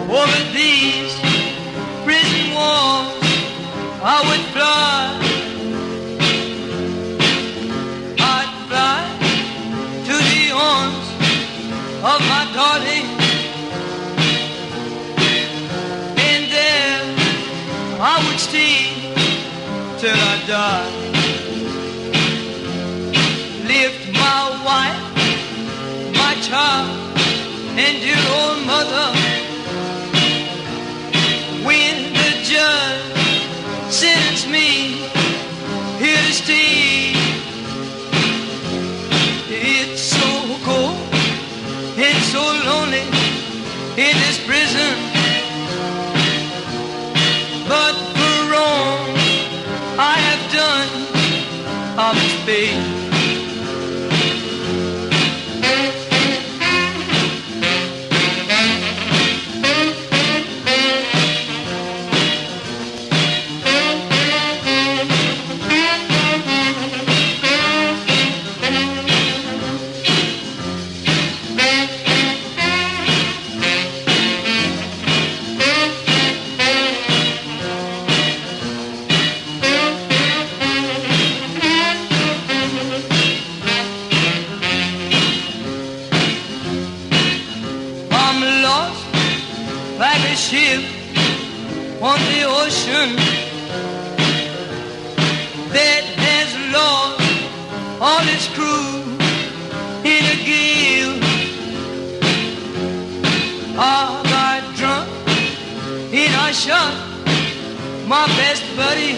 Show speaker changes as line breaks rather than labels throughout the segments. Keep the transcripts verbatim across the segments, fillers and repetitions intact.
Over these prison walls I would fly. I'd fly to the arms of my darling, and there I would stay till I die. Lift my wife, my child, and dear old mother. When the judge sentenced me here to stay, it's so cold and so lonely in this prison, but for wrong I have done I must pay. Ship on the ocean that has lost all its crew in a gale. I got drunk and I shot my best buddy.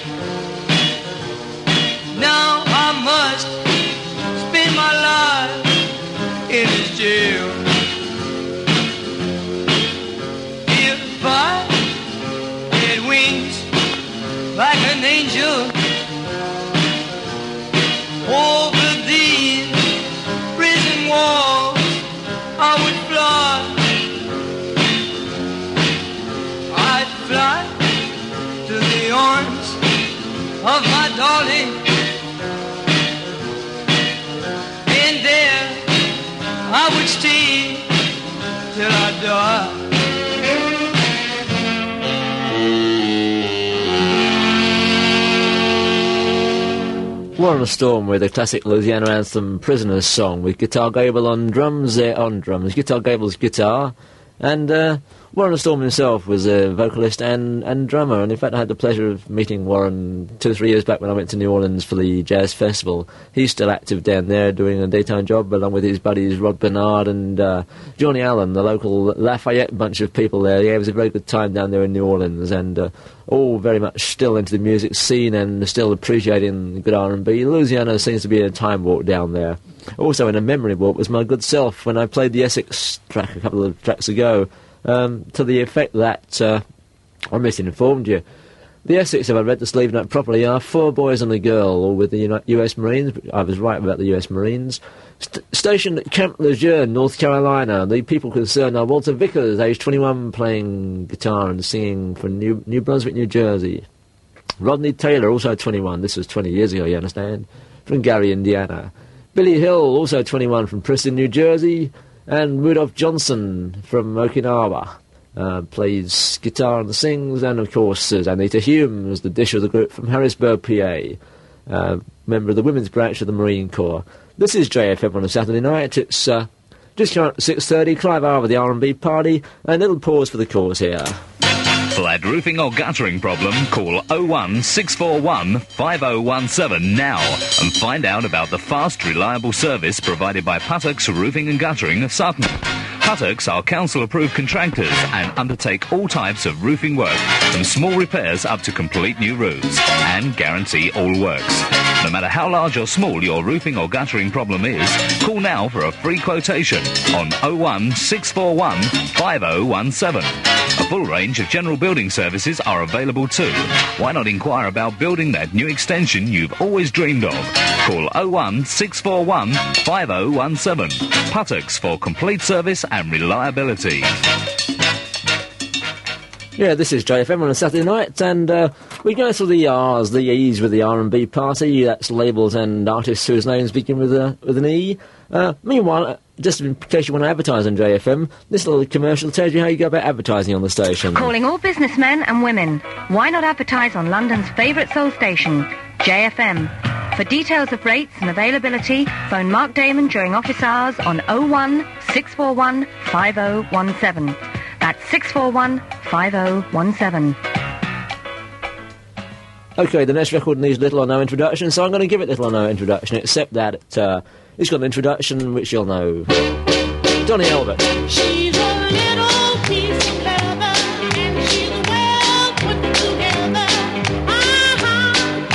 Now I must spend my life in this jail. I had wings like an angel over these prison walls I would fly. I'd fly to the arms of my darling, and there I would stay till I die.
Warren Storm with a classic Louisiana anthem, Prisoner's Song, with Guitar Gable on drums, there on drums, Guitar Gable's guitar, and uh, Warren Storm himself was a vocalist and, and drummer, and in fact I had the pleasure of meeting Warren two or three years back when I went to New Orleans for the Jazz Festival. He's still active down there doing a daytime job, along with his buddies Rod Bernard and uh, Johnny Allen, the local Lafayette bunch of people there. Yeah, it was a very good time down there in New Orleans, and uh, all very much still into the music scene and still appreciating good R and B. Louisiana seems to be a time walk down there. Also in a memory walk was my good self when I played the Essex track a couple of tracks ago, um, to the effect that, uh, I misinformed you. The Essex, if I read the sleeve note properly, are four boys and a girl, all with the U S Marines. I was right about the U S Marines. St- stationed at Camp Lejeune, North Carolina. The people concerned are Walter Vickers, age twenty-one, playing guitar and singing from New, New Brunswick, New Jersey. Rodney Taylor, also twenty-one, this was twenty years ago, you understand, from Gary, Indiana. Billy Hill, also twenty-one, from Princeton, New Jersey. And Rudolph Johnson from Okinawa. Uh, plays guitar and sings, and of course there's Anita Hume as the dish of the group from Harrisburg, P A, uh, member of the women's branch of the Marine Corps. This is J F M on a Saturday night. It's uh, just come up to six thirty, Clive R with the R and B party, and a little pause for the cause here.
Flat roofing or guttering problem? Call oh one six four one five oh one seven now and find out about the fast, reliable service provided by Puttock's Roofing and Guttering of Sutton. Puttock's are council-approved contractors and undertake all types of roofing work, from small repairs up to complete new roofs, and guarantee all works. No matter how large or small your roofing or guttering problem is, call now for a free quotation on oh one six four one five oh one seven. A full range of general building services are available too. Why not inquire about building that new extension you've always dreamed of? Call oh one six four one five oh one seven. Puttock's for complete service and reliability.
Yeah, this is J F M on a Saturday night, and uh, we go through the R's, the E's with the R and B party. That's labels and artists whose names begin with a with an E. Uh, meanwhile, uh, just in case you want to advertise on J F M, this little commercial tells you how you go about advertising on the station.
Calling all businessmen and women. Why not advertise on London's favourite soul station, J F M? For details of rates and availability, phone Mark Damon during office hours on oh one six four one five oh one seven. That's six four one five oh one seven.
OK, the next record needs little or no introduction, so I'm going to give it little or no introduction, except that it, uh, it's got an introduction which you'll know. Donny Elbert.
She's a little piece of leather, and she's well put together. Uh-huh.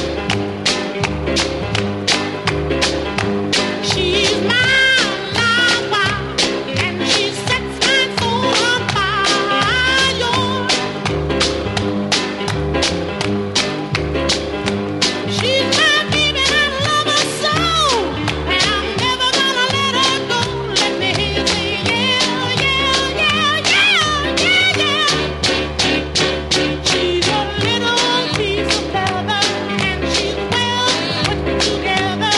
She's my lover, and she sets my soul on fire. She's my baby, and I love her so, and I'm never gonna let her go. Let me hear you say yeah, yeah, yeah, yeah, yeah, yeah. She's a little piece of leather, and she's well put together.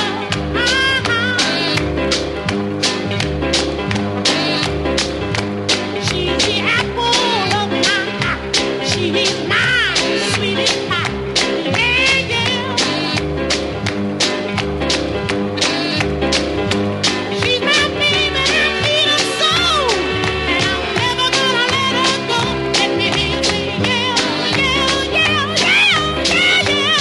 Uh-huh. She's the apple of my eye. She's my sweetie pie. Yeah, yeah. She's my baby, and I need her so, and I'm never gonna let her go. Let me hear you say yeah, yeah, yeah, yeah, yeah, yeah.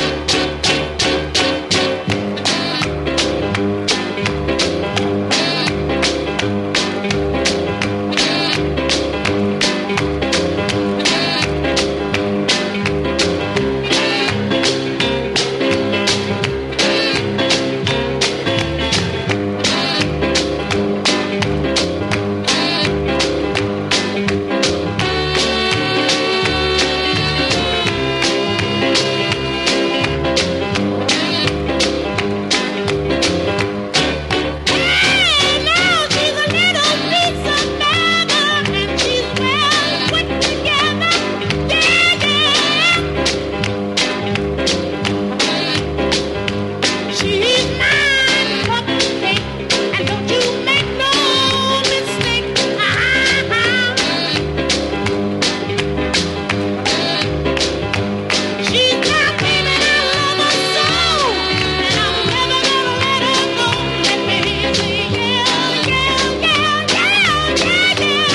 Hey, now she's a little piece of leather, and she's well put together. Yeah, yeah. She's my cupcake, and don't you make no mistake. Uh-huh. She's my baby, and I love her so, and I'm never gonna let her go. Let me hear you say yeah, yeah, yeah, yeah, yeah, yeah.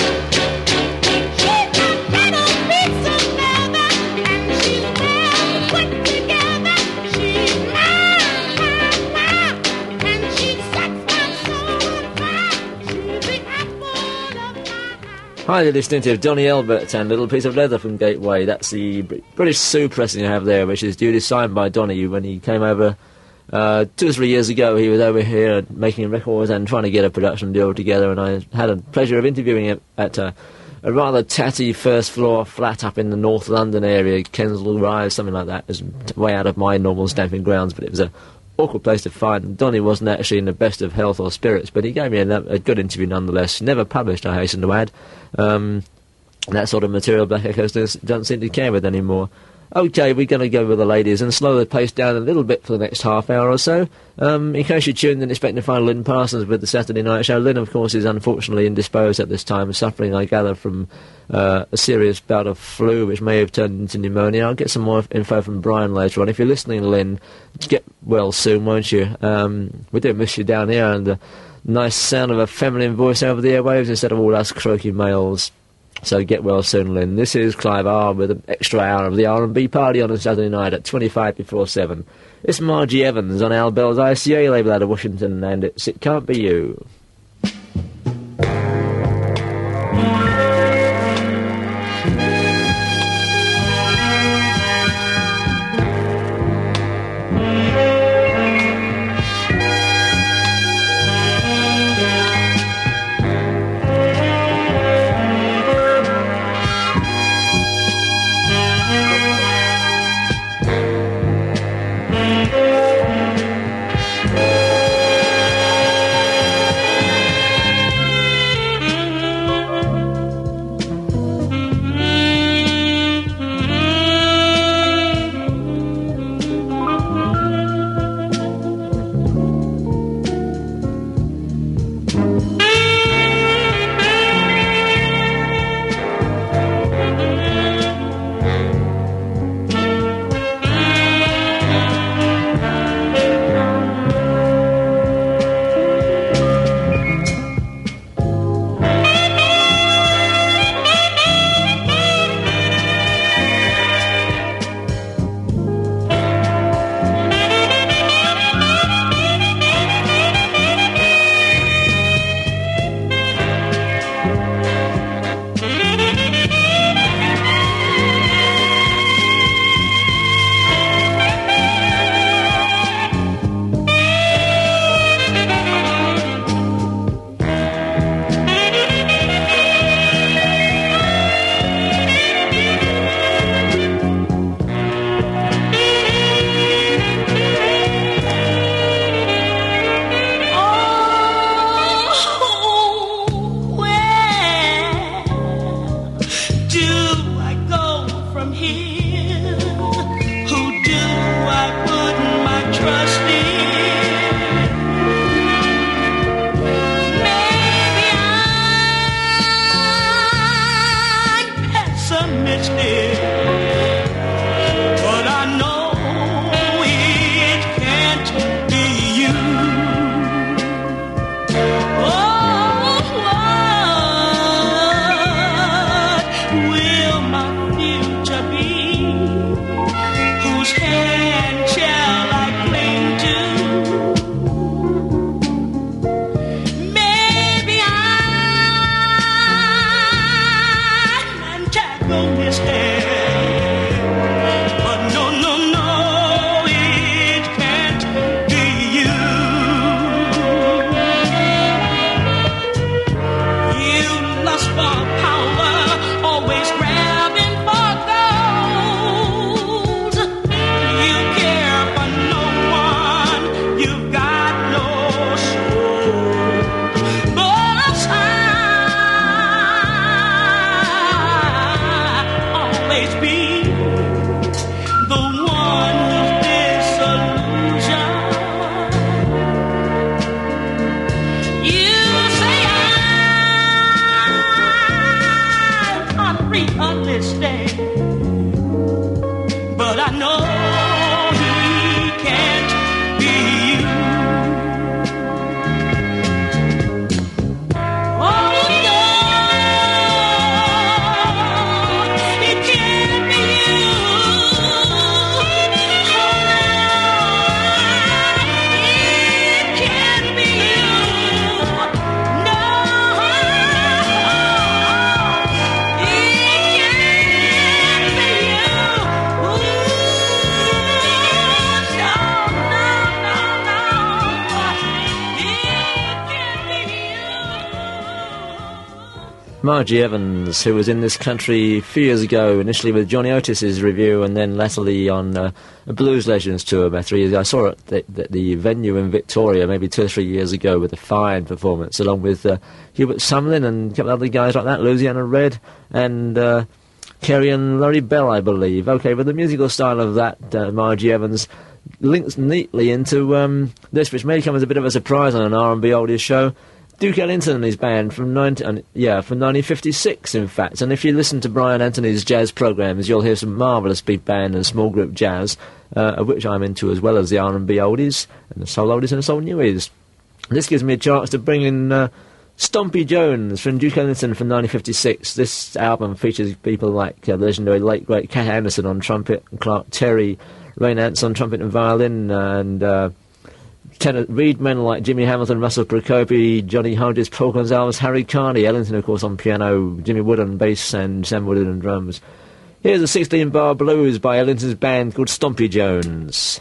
She's my little piece of leather, and she's well put together. She's mine, mine, mine, and she sets my soul on fire. She's the apple of my eye.
Hi, you're listening to Donny Elbert and Little Piece of Leather from Gateway. That's the Br- British Sue pressing you have there, which is duly signed by Donny when he came over uh, two or three years ago. He was over here making records and trying to get a production deal together, and I had the pleasure of interviewing him at uh, a rather tatty first floor flat up in the North London area, Kensal Rise, something like that. It was way out of my normal stamping grounds, but it was a awkward place to find. Donny wasn't actually in the best of health or spirits, but he gave me a, a good interview nonetheless. Never published, I hasten to add. Um, that sort of material Black Echoes does- doesn't seem to care with anymore. OK, we're going to go with the ladies and slow the pace down a little bit for the next half hour or so. Um, in case you're tuned in expecting to find Lynn Parsons with the Saturday Night Show, Lynn, of course, is unfortunately indisposed at this time, suffering, I gather, from uh, a serious bout of flu, which may have turned into pneumonia. I'll get some more info from Brian later on. If you're listening, Lynn, get well soon, won't you? Um, we do miss you down here, and the nice sound of a feminine voice over the airwaves instead of all us croaky males. So get well soon, Lynn. This is Clive R with an extra hour of the R and B party on a Saturday night at twenty-five before seven. It's Margie Evans on Al Bell's I C A label out of Washington, and it's It Can't Be You.
Thank you.
here? Who do I put my trust in? Maybe I'm pessimistic, but I know it can't be you. Oh, what will my future be? Whose hand shall I cling to? Maybe I'm antagonistic, but no, no, no, it can't be you. You lust for power, always grabbing for gold. You care for no one, you've got no soul. But I always be the one who's disillusioned. You say I'm unrealistic, but I know he can't be you. Oh no, it can't be you. Oh no, it can't be you. No, it can't be you. Ooh, no, no, no, no, it can't be you.
Margie Evans, who was in this country a few years ago, initially with Johnny Otis's review and then latterly on uh, a Blues Legends tour about three years ago. I saw it at the, the venue in Victoria maybe two or three years ago with a fine performance, along with uh, Hubert Sumlin and a couple of other guys like that, Louisiana Red and uh, Kerry and Laurie Bell, I believe. Okay, but the musical style of that, uh, Margie Evans, links neatly into um, this, which may come as a bit of a surprise on an R and B oldies show. Duke Ellington and his band from nineteen, yeah, from nineteen fifty-six, in fact. And if you listen to Brian Anthony's jazz programs, you'll hear some marvellous big band and small group jazz, uh, of which I'm into, as well as the R and B oldies and the soul oldies and the soul newies. This gives me a chance to bring in uh, Stompy Jones from Duke Ellington from nineteen fifty-six. This album features people like uh, the legendary late great Cat Anderson on trumpet, and Clark Terry, Ray Nance on trumpet and violin, and uh, tenor reed men like Jimmy Hamilton, Russell Procopi, Johnny Hodges, Paul Gonzalez, Harry Carney, Ellington, of course, on piano, Jimmy Wood on bass, and Sam Wood on drums. Here's a sixteen bar blues by Ellington's band called Stompy Jones.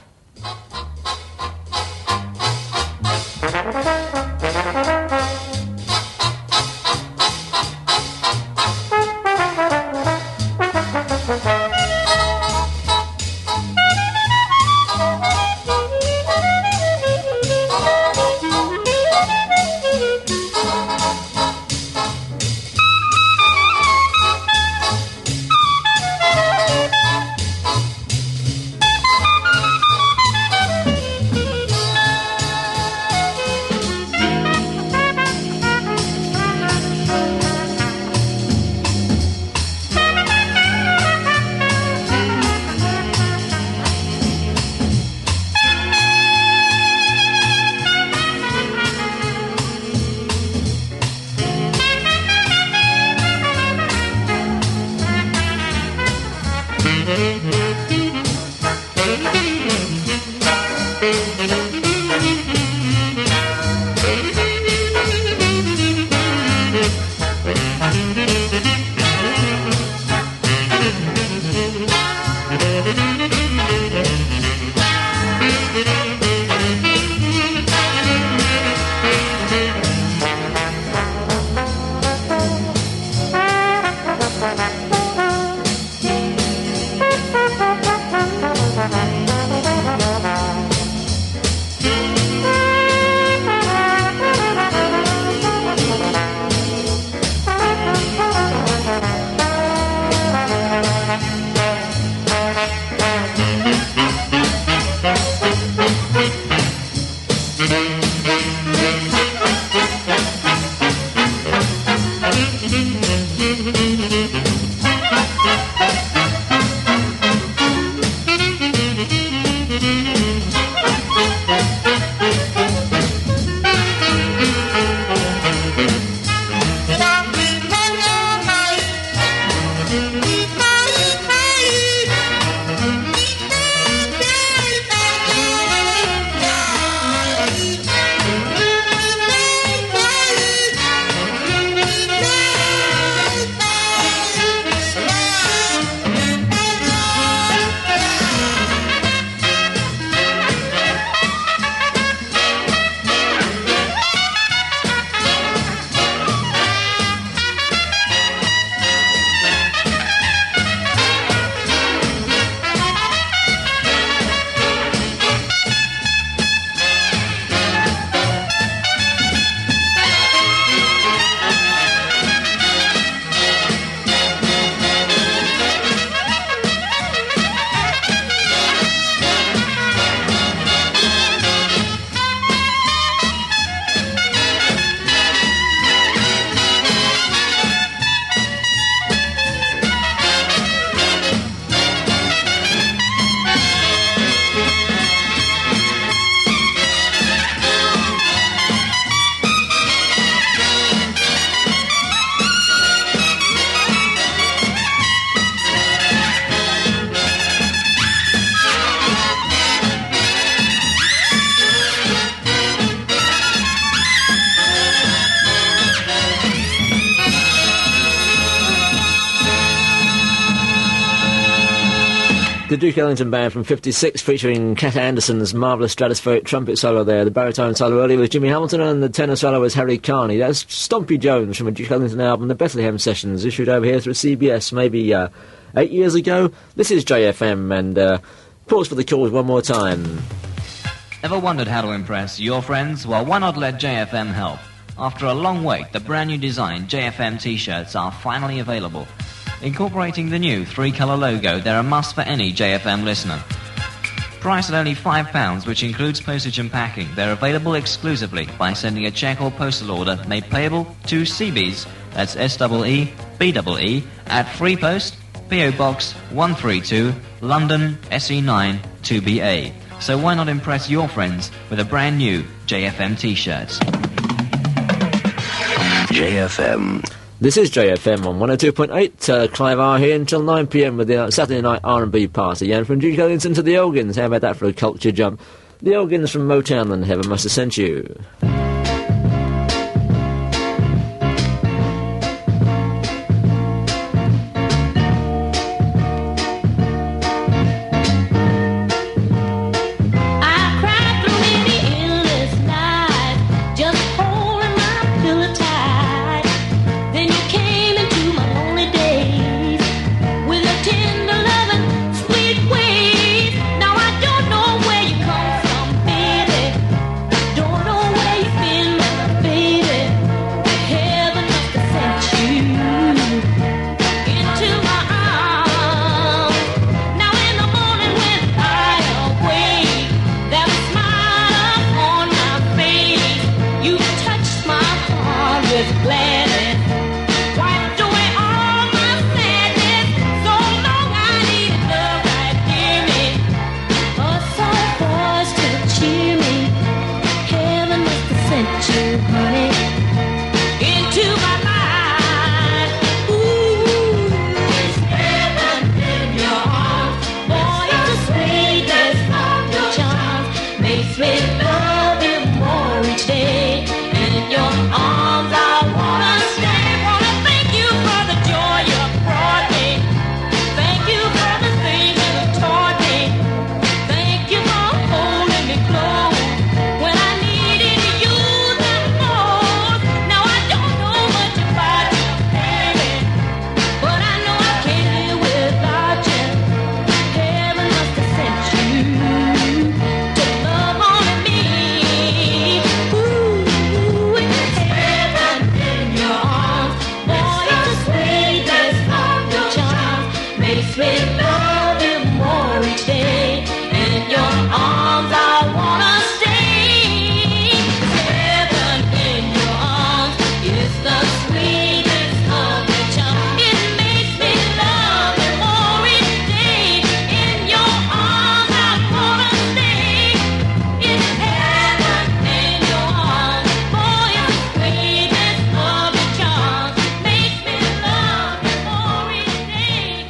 The Duke Ellington Band from fifty-six, featuring Cat Anderson's marvellous stratospheric trumpet solo there. The baritone solo earlier was Jimmy Hamilton, and the tenor solo was Harry Carney. That's Stompy Jones from a Duke Ellington album, The Bethlehem Sessions, issued over here through C B S maybe uh, eight years ago. This is J F M, and uh, pause for the calls one more time.
Ever wondered how to impress your friends? Well, why not let J F M help? After a long wait, the brand new design J F M t-shirts are finally available. Incorporating the new three-colour logo, they're a must for any J F M listener. Priced at only five pounds, which includes postage and packing, they're available exclusively by sending a cheque or postal order made payable to C B's, that's S E E B E E, at Free Post, P O Box one three two, London, S E nine, two B A. So why not impress your friends with a brand new J F M t-shirts?
J F M.
This is J F M on one oh two point eight. Uh, Clive R here until nine p m with the uh, Saturday night R and B party. And from Duke Ellington to the Elgins. How about that for a culture jump? The Elgins from Motown and Heaven Must Have Sent You.
Where you come from, baby. Don't know where you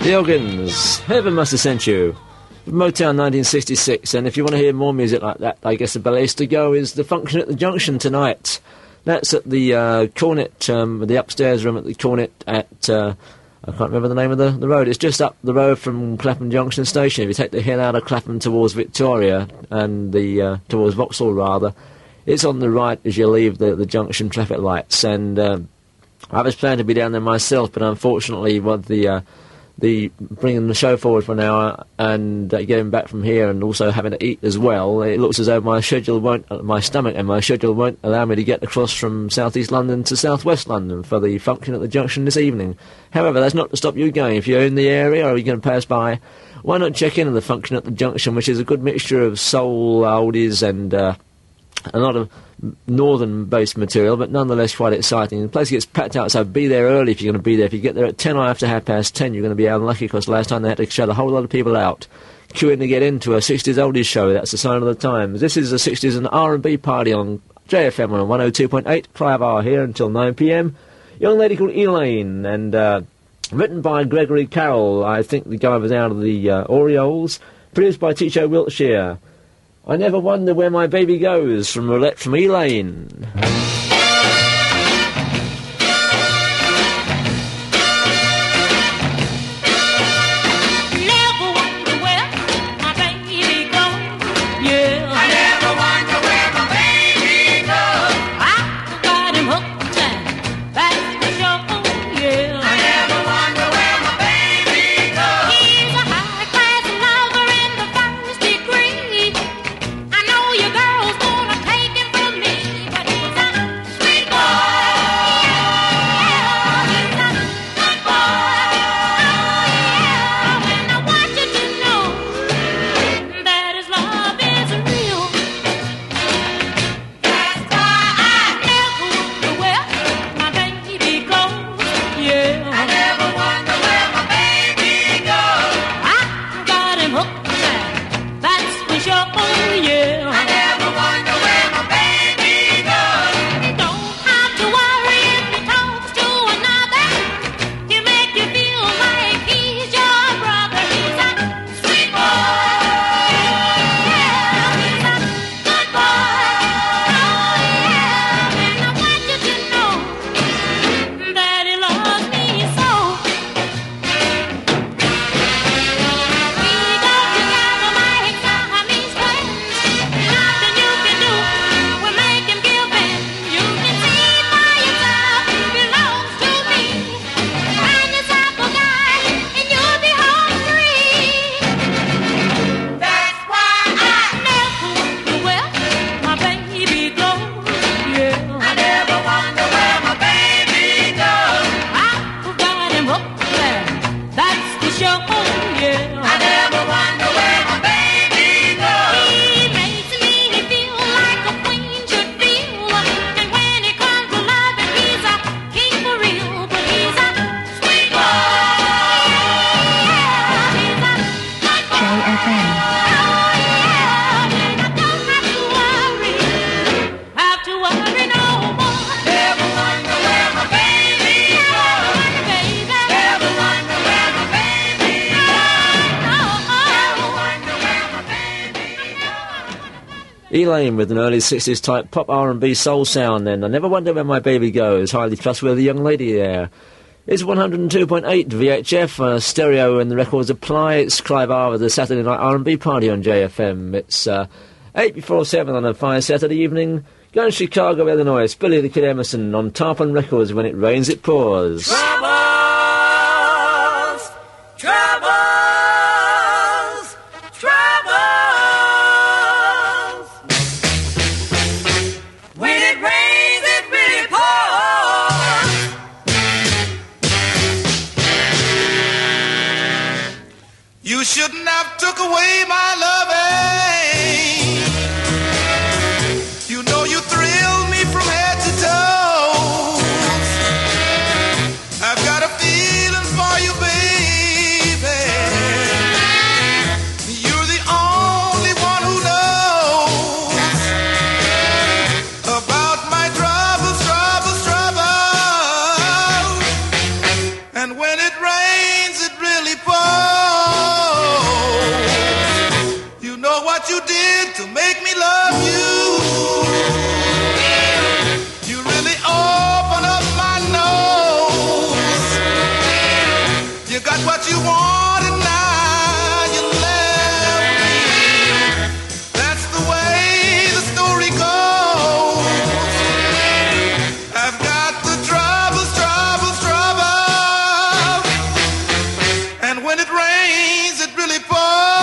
The Organs, Heaven Must Have Sent You. Motown nineteen sixty-six, and if you want to hear more music like that, I guess the place to go is the function at the Junction tonight. That's at the uh, Cornet, um, the upstairs room at the Cornet at, uh, I can't remember the name of the, the road. It's just up the road from Clapham Junction Station. If you take the hill out of Clapham towards Victoria, and the uh, towards Vauxhall rather, it's on the right as you leave the, the junction traffic lights. And uh, I was planning to be down there myself, but unfortunately, what the uh, the bringing the show forward for an hour and uh, getting back from here and also having to eat as well, it looks as though my schedule won't, uh, my stomach and my schedule won't allow me to get across from South East London to South West London for the function at the Junction this evening. However, that's not to stop you going. If you're in the area or you're going to pass by, why not check in on the function at the Junction, which is a good mixture of soul, oldies and uh, a lot of northern-based material, but nonetheless quite exciting. The place gets packed out, so be there early if you're going to be there. If you get there at ten or after half past ten, you're going to be unlucky, because last time they had to shut a whole lot of people out queuing to get into a sixties oldies show. That's the sign of the times. This is a sixties and R and B party on J F M on one oh two point eight. Clive R here until nine p m. Young lady called Elaine, and uh, written by Gregory Carroll. I think the guy was out of the uh, Orioles. Produced by Ticho Wiltshire. I Never Wonder Where My Baby Goes, from Roulette from Elaine. Elaine with an early sixties type pop R and B soul sound then. I Never Wonder Where My Baby Goes. Highly trustworthy young lady there. It's one oh two point eight V H F, uh, stereo and the records apply. It's Clive R with the Saturday Night R and B party on J F M. It's uh, eight before seven on a fine Saturday evening. Going to Chicago, Illinois. It's Billy the Kid Emerson on Tarpon Records. When it rains, it pours.
Troubles, troubles, troubles. When it rains, it really pours. You shouldn't have took away my loving. You know you thrill me from head to toe. I've got a feeling for you, baby. You're the only one who knows about my troubles, troubles, troubles. And when it rains,
rains, it really pours. You know what you did to make me love you. You really open up my nose. You got what you wanted, now you left me. That's the way the story goes. I've got the troubles, troubles, troubles. And when it rains, it really pours.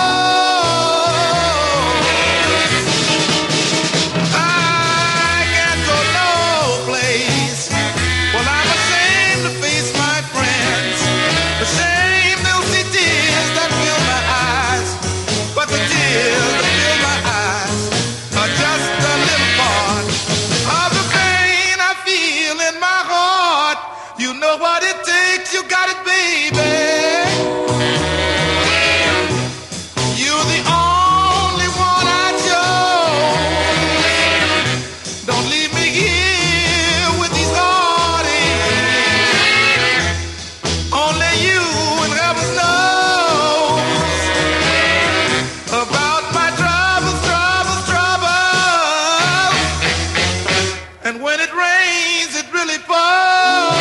I can't go no place. Well, I'm ashamed to face my friends. Ashamed they'll see tears that fill my eyes. But the tears that fill my eyes are just a little part of the pain I feel in my heart. You know what it takes, you got it, baby. You're the only one I chose. Don't leave me here with these heartaches. Only you and heaven knows about my troubles, troubles, troubles. And when it rains, it really pours.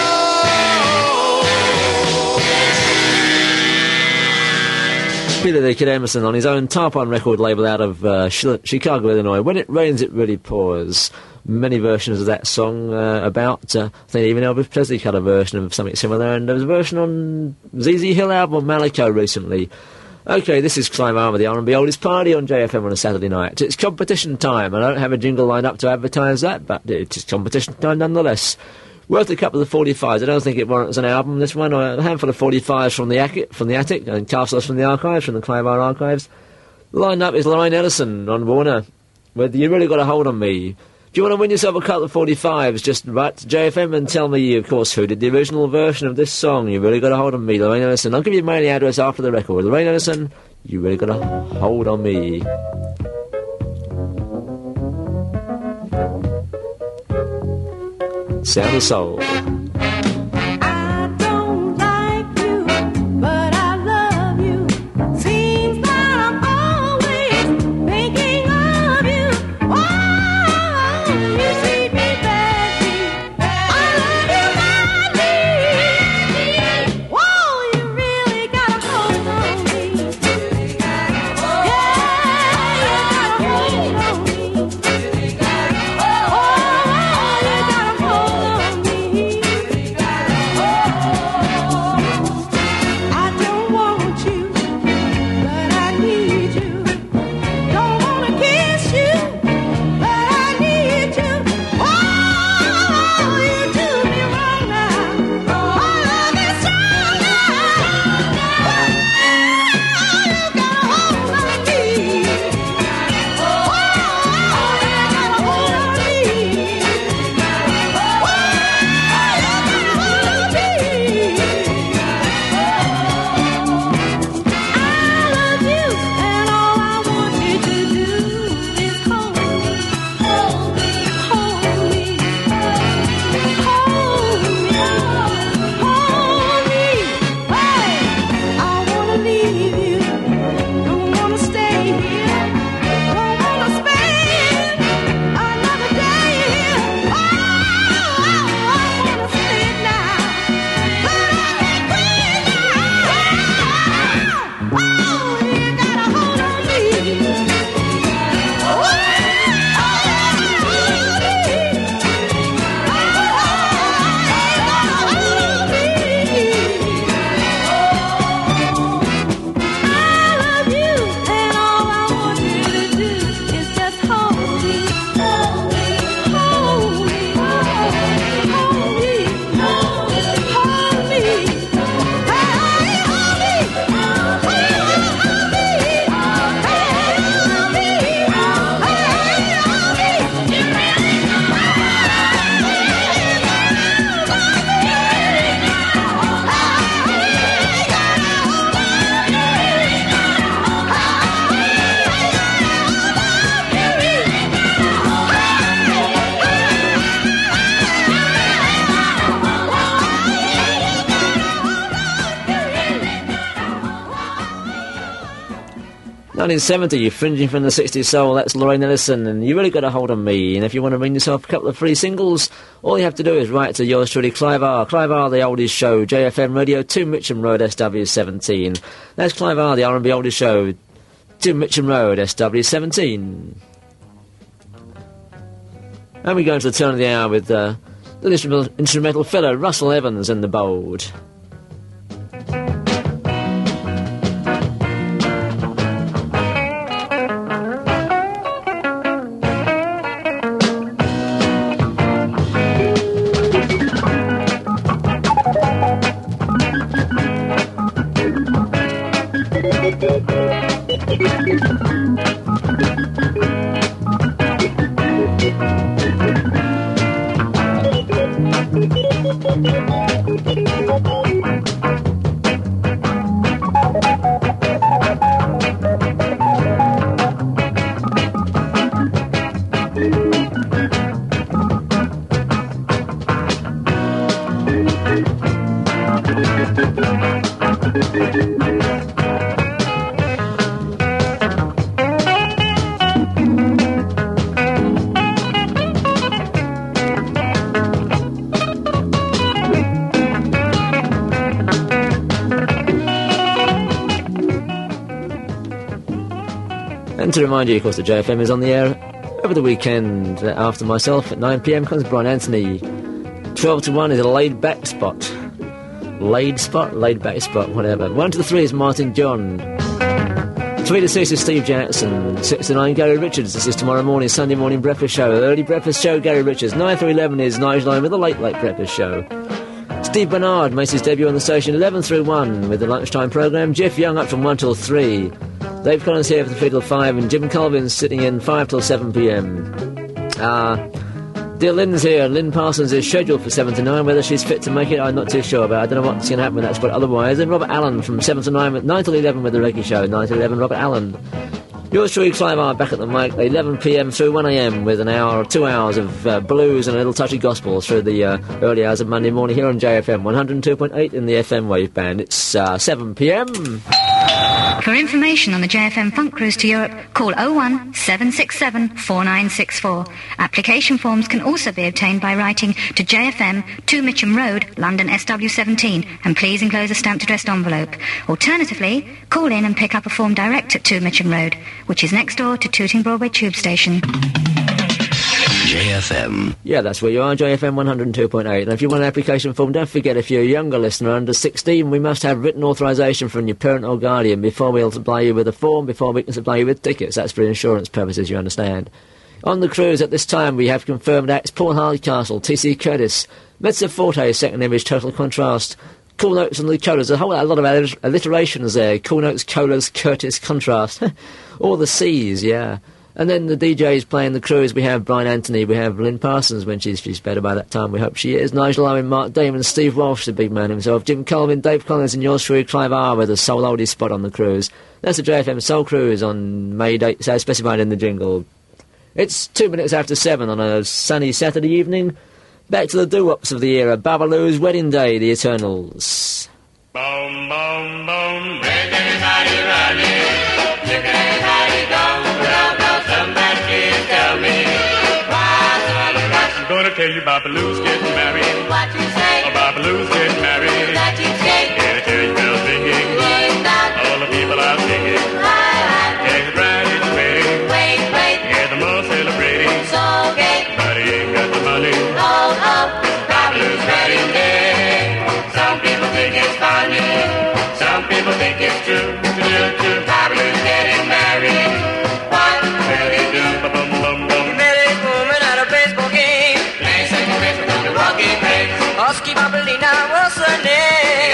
Peter the Kid Emerson on his own Tarpon record label out of uh, Chi- Chicago, Illinois. When it rains, it really pours. Many versions of that song uh, about. Uh, I think even Elvis Presley cut a version of something similar, and there was a version on Z Z Hill album Maliko recently. Okay, this is Clive Armour, the R and B Oldies Party on J F M on a Saturday night. It's competition time. I don't have a jingle lined up to advertise that, but it's competition time nonetheless. Worth a couple of forty-fives. I don't think it warrants an album, this one. A handful of forty-fives from the attic, from the attic and castles from the archives, from the Clive Armour archives. Lined up is Lorraine Ellison on Warner with You Really Got a Hold on Me. If you want to win yourself a couple of forty-fives, just write to J F M and tell me, of course, who did the original version of this song. You Really Got a Hold on Me, Lorraine Ellison. I'll give you my address after the record. Lorraine Ellison, You Really Got a Hold on Me. Sound of Soul.
I don't like you, but I love you. Seems that I'm always thinking of you. Oh, you treat me badly. I love you madly. Whoa, you really got a hold on me. Yeah, you got a hold on me. Oh, you got a hold on me.
nineteen seventy, you're fringing from the sixties soul, that's Lorraine Ellison, and You Really Got a Hold on Me. And if you want to win yourself a couple of free singles, all you have to do is write to yours truly, Clive R. Clive R, the Oldies Show, J F M Radio, two Mitcham Road, S W seventeen. That's Clive R, the R and B Oldies Show, two Mitcham Road, S W seventeen. And we go into the turn of the hour with uh, the instrumental, instrumental filler, Russell Evans and the Bold. And to remind you, of course, that J F M is on the air over the weekend. Uh, after myself, at nine p m comes Brian Anthony. twelve to one is a laid-back spot. Laid spot? Laid-back spot, whatever. one to the three is Martin John. three to six is Steve Jackson. six to nine, Gary Richards. This is tomorrow morning, Sunday morning breakfast show. Early breakfast show, Gary Richards. nine through eleven is Nigel Lyon with the late, late breakfast show. Steve Bernard makes his debut on the station eleven through one with the lunchtime programme. Jeff Young up from one till three. Dave Collins here for the three till five, and Jim Colvin's sitting in five till seven p m. Uh, dear Lynn's here. Lynn Parsons is scheduled for seven to nine. Whether she's fit to make it, I'm not too sure about. I don't know what's going to happen with that spot otherwise. And Robert Allen from seven to nine, nine till eleven with the Reggae Show. nine till eleven, Robert Allen. Yours truly, Clive R, back at the mic, eleven p m through one a m with an hour or two hours of uh, blues and a little touchy gospel through the uh, early hours of Monday morning here on J F M, one oh two point eight in the F M wave band. It's uh, seven p m.
For information on the J F M Funk Cruise to Europe, call oh one, seven six seven, four nine six four. Application forms can also be obtained by writing to J F M, two Mitcham Road, London S W seventeen, and please enclose a stamped addressed envelope. Alternatively, call in and pick up a form direct at two Mitcham Road, which is next door to Tooting Broadway Tube Station.
J F M.
Yeah, that's where you are, J F M one oh two point eight. And if you want an application form, don't forget, if you're a younger listener under sixteen, we must have written authorisation from your parent or guardian before we'll supply you with a form, before we can supply you with tickets. That's for insurance purposes, you understand. On the cruise at this time, we have confirmed acts Paul Hardcastle, T C Curtis, Mezza Forte, Second Image, Total Contrast, Cool Notes and the Colas. A whole a lot of alliter- alliterations there. Cool Notes, Colas, Curtis, Contrast. All the C's, yeah. And then the D Js playing the cruise, we have Brian Anthony, we have Lynn Parsons when she's, she's better by that time, we hope she is, Nigel Owen, Mark Damon, Steve Walsh, the big man himself, Jim Colvin, Dave Collins, and yours truly, Clive R, with a soul oldie spot on the cruise. That's the J F M Soul Cruise on May date, so specified in the jingle. It's two minutes after seven on a sunny Saturday evening. Back to the doo-wops of the era, Babaloo's Wedding Day, the Eternals.
Boom, boom, boom, break everybody running, look at everybody go, well, well, somebody tell me, why, I'm gonna tell you Babaloo's getting married.
What you say?
Oh, Babaloo's getting married.
That you say?
Yeah, the church bells ringing,
Ring out.
all the people are singing,
Hi,
yeah, the bride is waiting,
wait, wait.
yeah, the more celebrating,
So gay.
but he ain't got the money.
Oh, oh.
Babaloo's wedding day. Some people think it's funny, some people think it's true. True, true. Babaloo's getting married. What will he do? Ba bum bum bum.
He met a woman at a baseball game.
Playing second base with the walking pace.
Husky Babalina was her name.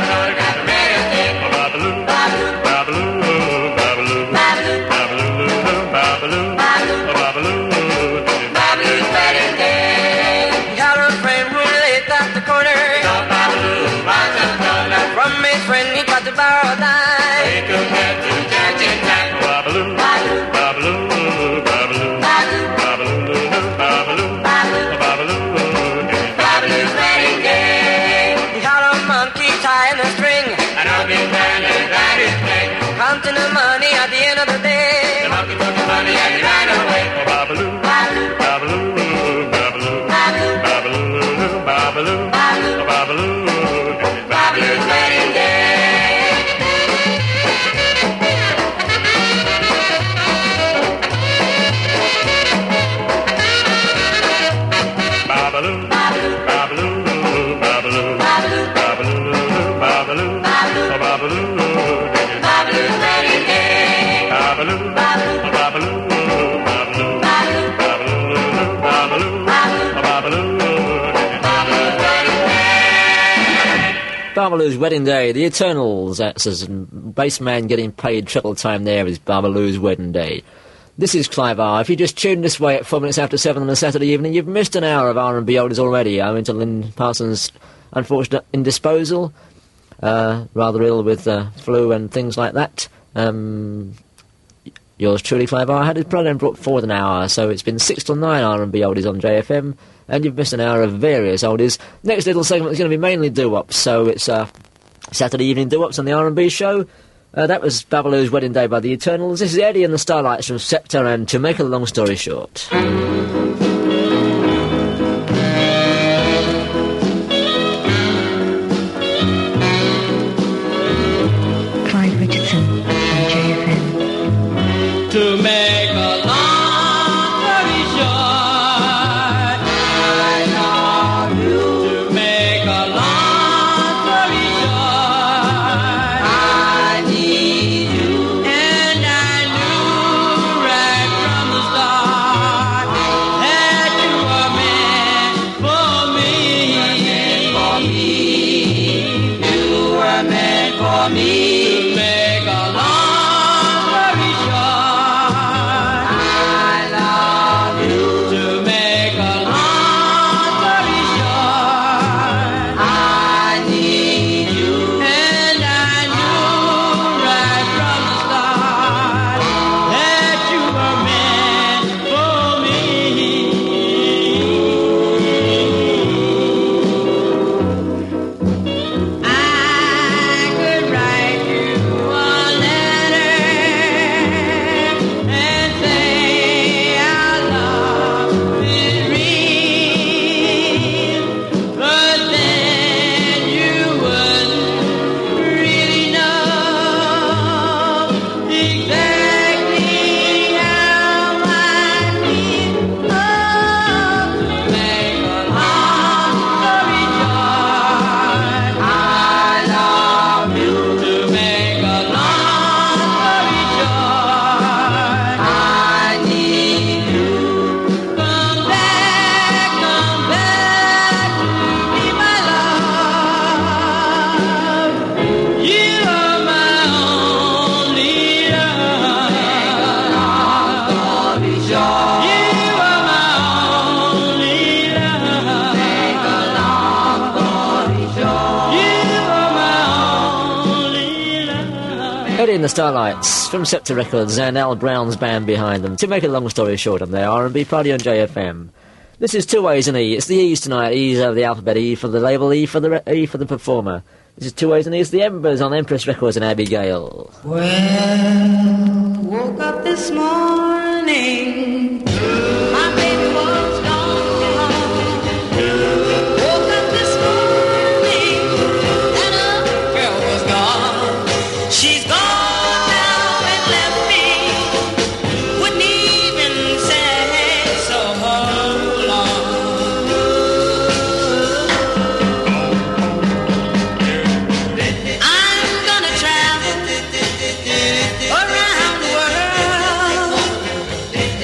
Babaloo, Babaloo, Babaloo, Babaloo, Babaloo, Babaloo, Babaloo,
Babaloo's wedding day.
He had a friend who lived at the corner.
Babaloo, right up corner.
From his friend he got to borrow a dime.
He could head to church in time. Babaloo, Babaloo, Babaloo, Babaloo, Babaloo, Babaloo, Babaloo,
Babaloo's wedding day.
He had a monkey tying a string,
and I'll be planning that is thing.
counting the money at the end of the day. The monkey took the money and he ran away.
Babaloo, babaloo, babaloo, babaloo, babaloo, babaloo, babaloo.
Babaloo's wedding day.
Babaloo, babaloo, babaloo, babaloo, babaloo, babaloo, babaloo.
Babaloo's wedding day.
Babaloo, babaloo, babaloo, babaloo, babaloo, babaloo.
Babaloo's Wedding Day, The Eternals. That's as bassman getting paid triple time there is Babaloo's Wedding Day. This is Clive R. If you just tuned this way at four minutes after seven on a Saturday evening, you've missed an hour of R and B oldies already, owing to Lynn Parsons' unfortunate indisposal. Uh, rather ill with uh, flu and things like that. Um, yours truly, Clive R. had his programme brought forward an hour, so it's been six till nine R and B oldies on J F M, and you've missed an hour of various oldies. Next little segment is going to be mainly doo-wops, so it's uh, Saturday evening doo-wops on the R and B show. Uh, that was Babaloo's Wedding Day by the Eternals. This is Eddie and the Starlights from Scepter, and to make a long story short.
Clive Richardson on J F M.
To make a long story short, I love you. To make a long story short, I need you. And I knew right from the start that you were meant for me. You were meant for me. To make a long story short, I love you. To make a long story short, I need you. And I knew right from the start that you were meant for me. I could write you a letter and say our love is real, but then you wouldn't really know exactly how I feel. Oh, to make a long story short, I love you. To make a long story short, I need you. Come back, come back to be my love. You are my only love. You are my only love. You are my only love.
Eddie and the Starlights from Scepter Records and Al Brown's band behind them. To make a long story short on their R and B party on J F M. This is Two Ways and E. It's the E's tonight. E's of the alphabet. E for the label, E for the re- E for the performer. This is Two Ways and E. It's the Embers on Empress Records and Abigail.
Well, woke up this morning, my baby was gone. Woke up this morning, and a girl was gone. She's gone now and left me, wouldn't even say so long. I'm gonna travel around the world.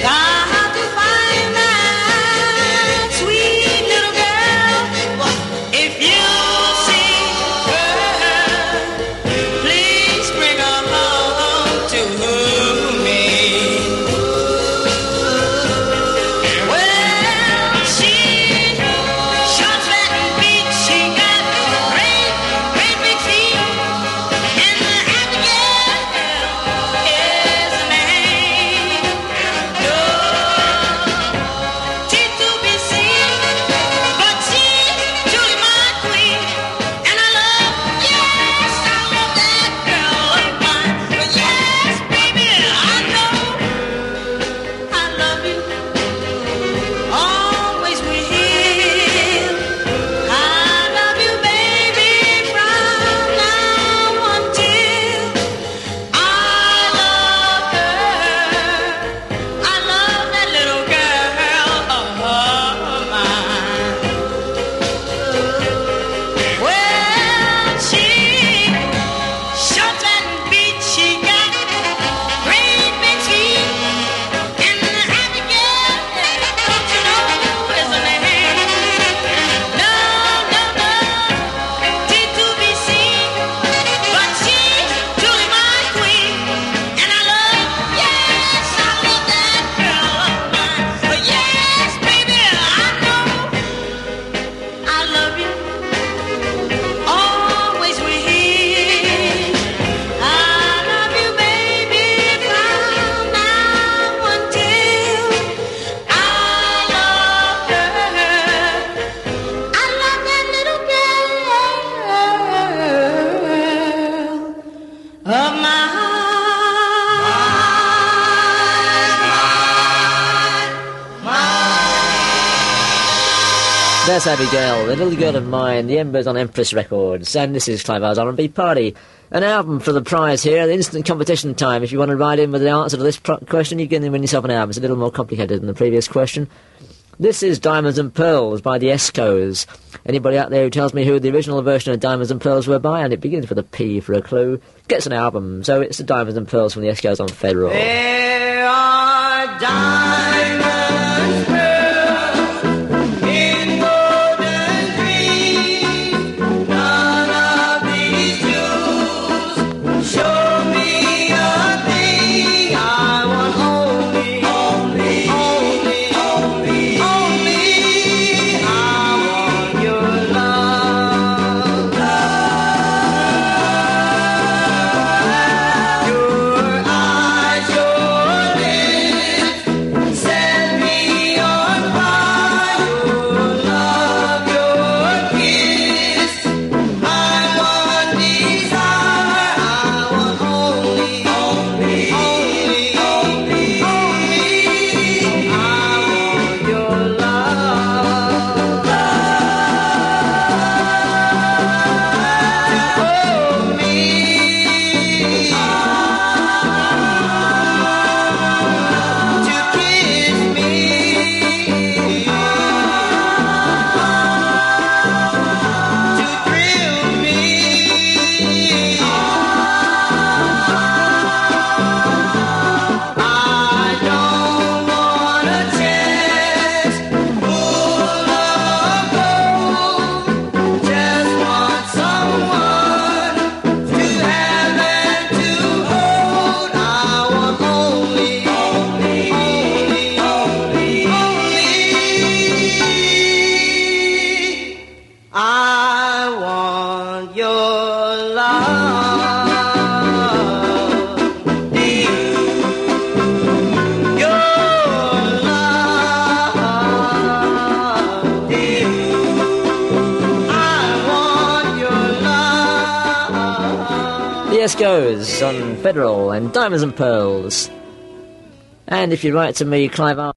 of mine.
That's Abigail, the little girl of mine, the Embers on Empress Records, and this is Clive R's R and B Party. An album for the prize here, the instant competition time. If you want to write in with the answer to this pro- question, you can win yourself an album. It's a little more complicated than the previous question. This is Diamonds and Pearls by the Escos. Anybody out there who tells me who the original version of Diamonds and Pearls were by, and it begins with a P for a clue, gets an album. So it's the Diamonds and Pearls from the Escos on Federal.
There are diamonds, pearls, in golden dreams. None of these jewels show me a thing. I want only, only, only, only, only. I want your love, love. Your eyes, your lips set me on fire. Your love, your kiss, my one desire. I want only, only, only, only, only. I want your love, love. Hold me, to kiss me, to thrill me. I don't want a chest full of gold. Just want someone to have and to hold. I want only, only, only, only, only. I want your love, dear. Your love, dear. I want your love.
The Escos on Federal and Diamonds and Pearls. And if you write to me, Clive R.